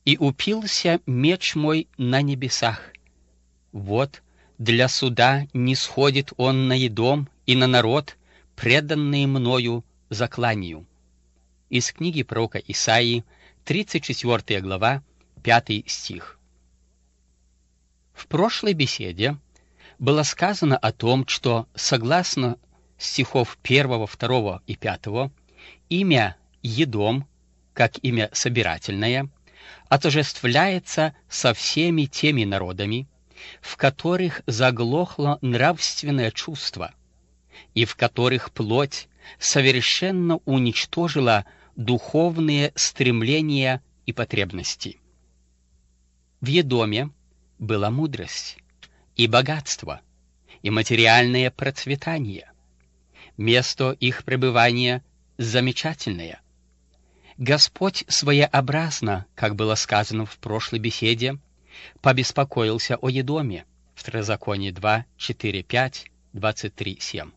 и упился меч мой на небесах. Вот для суда не сходит он на Едом и на народ, преданные мною закланию». Из книги пророка Исаии, 34 глава, 5 стих. В прошлой беседе было сказано о том, что, согласно стихов 1, 2 и 5, имя Едом, как имя собирательное, отождествляется со всеми теми народами, в которых заглохло нравственное чувство и в которых плоть совершенно уничтожила духовные стремления и потребности. В Едоме была мудрость и богатство, и материальное процветание. Место их пребывания замечательное. Господь своеобразно, как было сказано в прошлой беседе, побеспокоился о Едоме. Второзаконие 2, 4, 5, 23, 7.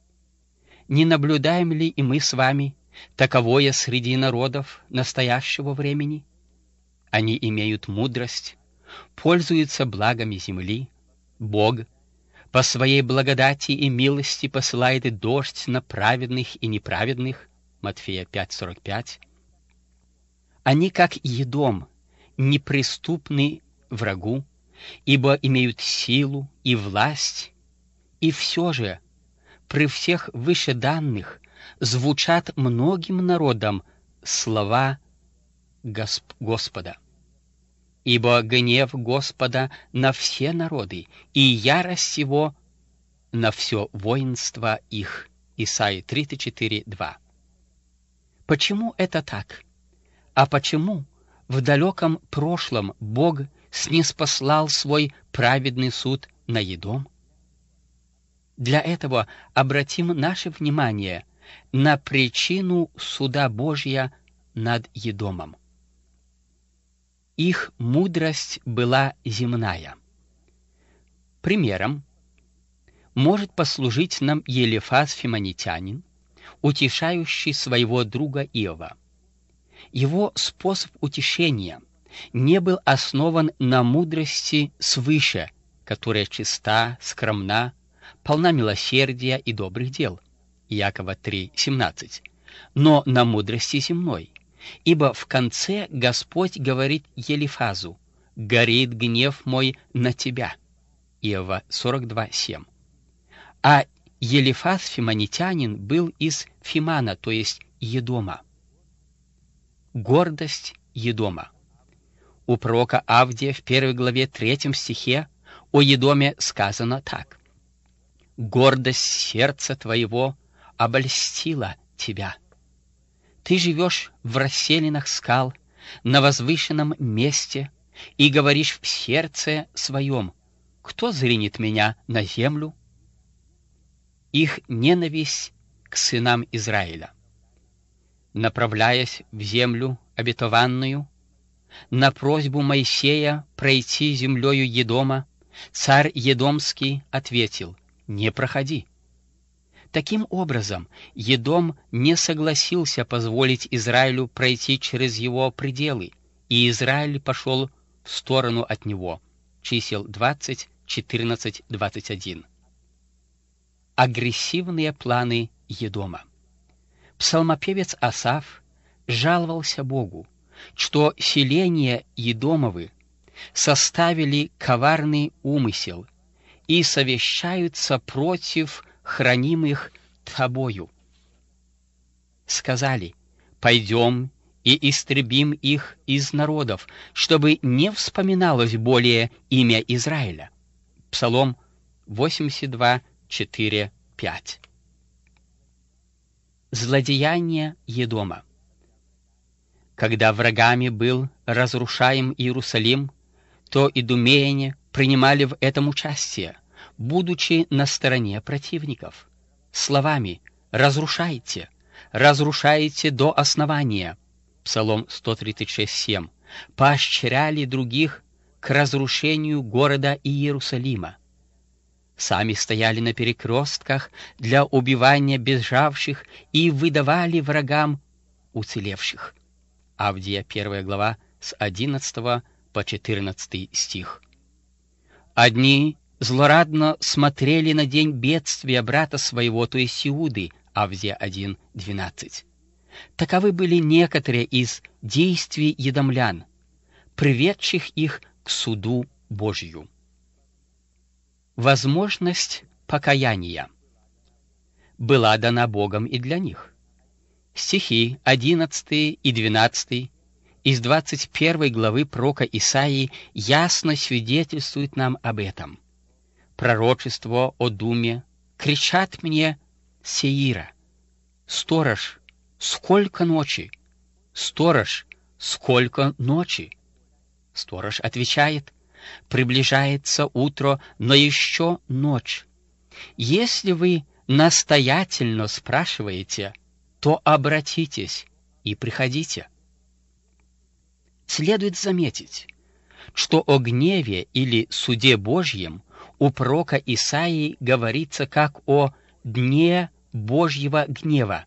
Не наблюдаем ли и мы с вами таковое среди народов настоящего времени? Они имеют мудрость, пользуются благами земли. Бог по своей благодати и милости посылает дождь на праведных и неправедных. Матфея 5:45. Они, как Едом, неприступны врагу, ибо имеют силу и власть, и все же при всех вышеданных звучат многим народам слова Господа. Ибо гнев Господа на все народы, и ярость Его на все воинство их. Исайя 34:2. Почему это так? А почему в далеком прошлом Бог снизпослал свой праведный суд на Едом? Для этого обратим наше внимание на причину суда Божия над Едомом. Их мудрость была земная. Примером может послужить нам Елифаз Фимонитянин, утешающий своего друга Иова. Его способ утешения не был основан на мудрости свыше, которая чиста, скромна, полна милосердия и добрых дел. Иакова 3:17. Но на мудрости земной. Ибо в конце Господь говорит Елифазу: «Горит гнев мой на тебя». Иова 42:7. А Елифаз Фимонитянин был из Фимана, то есть Едома. Гордость Едома. У пророка Авдия в 1 главе 3 стихе о Едоме сказано так: «Гордость сердца твоего обольстила тебя. Ты живешь в расселинах скал, на возвышенном месте, и говоришь в сердце своем: кто зринет меня на землю?» Их ненависть к сынам Израиля. Направляясь в землю обетованную, на просьбу Моисея пройти землею Едома, царь Едомский ответил: «Не проходи». Таким образом, Едом не согласился позволить Израилю пройти через его пределы, и Израиль пошел в сторону от него. Чисел 20, 14, 21. Агрессивные планы Едома. Псалмопевец Асаф жаловался Богу, что селения Едомовы составили коварный умысел и совещаются против хранимых тобою. Сказали: «Пойдем и истребим их из народов, чтобы не вспоминалось более имя Израиля». Псалом 82, 4, 5. Злодеяние Едома. Когда врагами был разрушаем Иерусалим, то идумеяне принимали в этом участие, будучи на стороне противников, словами: «Разрушайте, разрушайте до основания». Псалом 136:7. Поощряли других к разрушению города Иерусалима. Сами стояли на перекрестках для убивания бежавших и выдавали врагам уцелевших. Авдия 1 глава с 11 по 14 стих. Одни злорадно смотрели на день бедствия брата своего, то есть Иуды, Авдия 1:12. Таковы были некоторые из действий едомлян, приведших их к суду Божию. Возможность покаяния была дана Богом и для них. Стихи 11 и 12 из 21 главы пророка Исаии ясно свидетельствуют нам об этом. Пророчество о Думе: «Кричат мне Сеира, сторож, сколько ночи? Сторож, сколько ночи?» Сторож отвечает: «Приближается утро, но еще ночь». Если вы настоятельно спрашиваете, то обратитесь и приходите. Следует заметить, что о гневе или суде Божьем у пророка Исаии говорится как о дне Божьего гнева,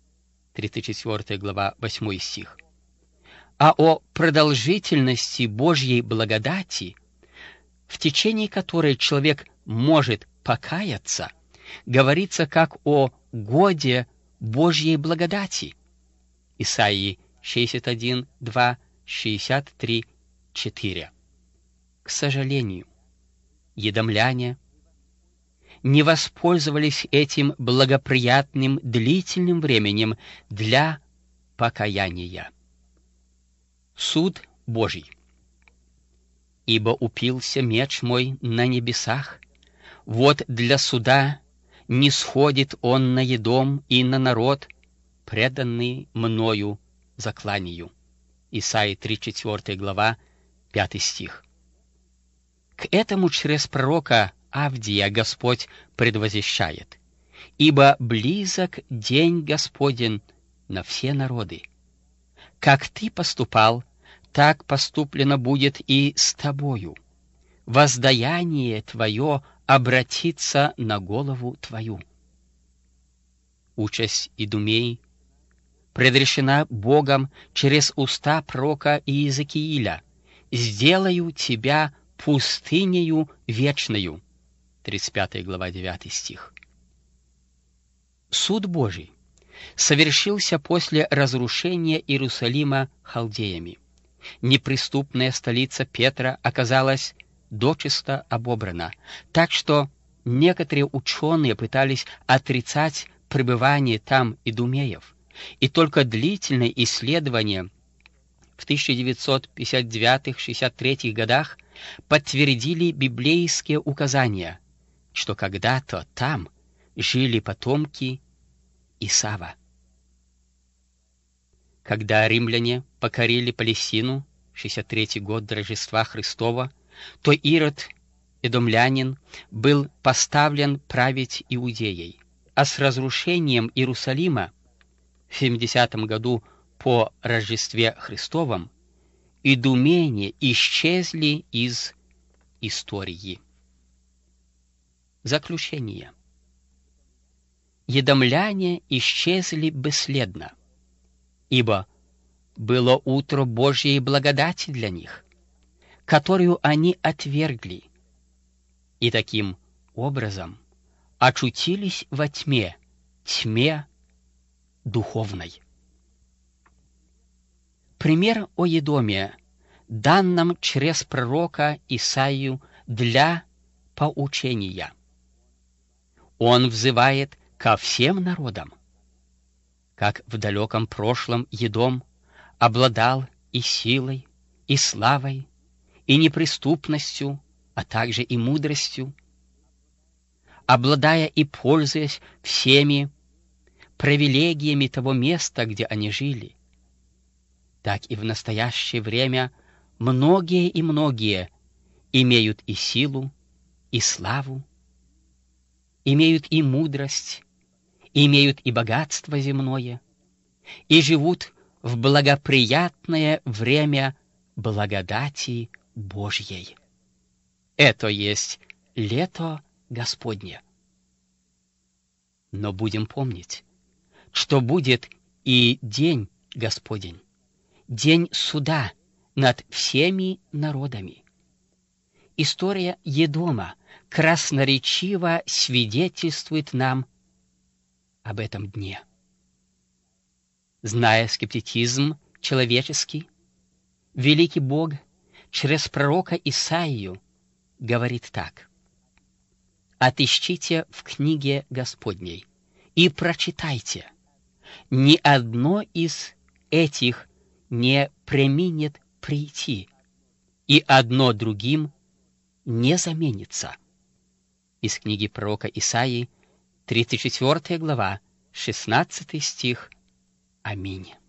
34 глава, 8 стих, а о продолжительности Божьей благодати, в течение которой человек может покаяться, говорится как о годе Божьей благодати. Исаии 61, 2, 63, 4. К сожалению, едомляне не воспользовались этим благоприятным длительным временем для покаяния. Суд Божий. «Ибо упился меч мой на небесах, вот для суда не сходит он на Едом и на народ, преданный мною закланию». Исаии 34 глава, 5 стих. К этому через пророка Авдия Господь предвозвещает: «Ибо близок день Господень на все народы. Как ты поступал, так поступлено будет и с тобою. Воздаяние твое обратится на голову твою». Участь Идумей предрешена Богом через уста пророка Иезекииля: «Сделаю тебя пустынею вечною». 35 глава, 9 стих. Суд Божий совершился после разрушения Иерусалима халдеями. Неприступная столица Петра оказалась дочисто обобрана, так что некоторые ученые пытались отрицать пребывание там идумеев, и только длительное исследование в 1959-63 годах подтвердили библейские указания, что когда-то там жили потомки Исава. Когда римляне покорили Палестину, 63 год до Рождества Христова, то Ирод, эдомлянин, был поставлен править Иудеей, а с разрушением Иерусалима в 70 году по Рождестве Христовом идумеи исчезли из истории. Заключение. Едомляне исчезли бесследно, ибо было утро Божьей благодати для них, которую они отвергли, и таким образом очутились во тьме духовной. Пример о Едоме дан нам через пророка Исаию для поучения. Он взывает ко всем народам. Как в далеком прошлом Едом обладал и силой, и славой, и неприступностью, а также и мудростью, обладая и пользуясь всеми привилегиями того места, где они жили, так и в настоящее время многие и многие имеют и силу, и славу, имеют и мудрость, имеют и богатство земное, и живут в благоприятное время благодати Божьей. Это есть лето Господне. Но будем помнить, что будет и день Господень, день суда над всеми народами. История Едома красноречиво свидетельствует нам об этом дне. Зная скептицизм человеческий, великий Бог через пророка Исаию говорит так: «Отыщите в книге Господней и прочитайте, ни одно из этих не преминет прийти, и одно другим не заменится». Из книги пророка Исаии, 34 глава, 16 стих. Аминь.